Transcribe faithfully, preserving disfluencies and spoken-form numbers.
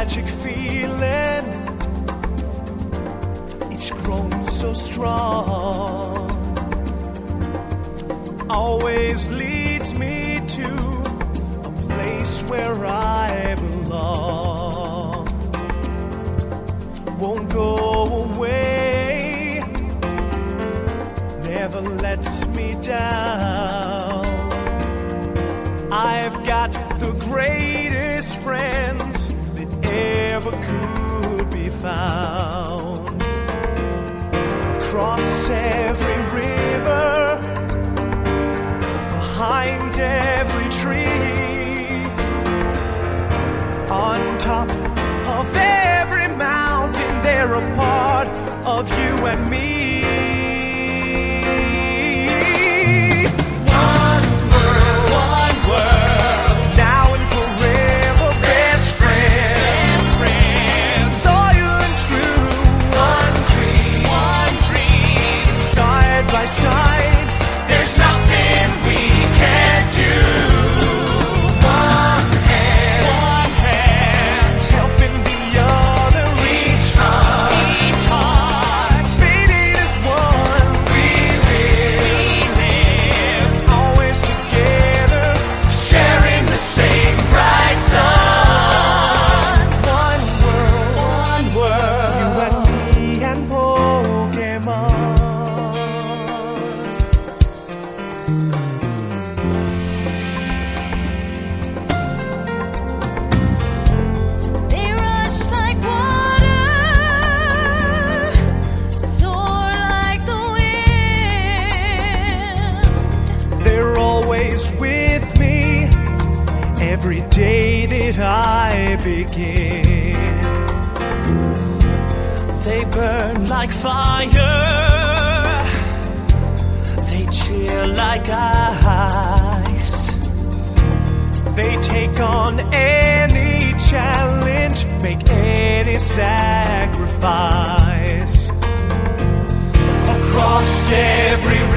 magic feeling, it's grown so strong, always leads me to a place where I belong. Won't go away, never lets me down. I've got the greatest friends that ever could be found. Across every river, behind every tree, on top of every mountain, they're a part of you and me. Every day that I begin, they burn like fire, they chill like ice, they take on any challenge, make any sacrifice. Across every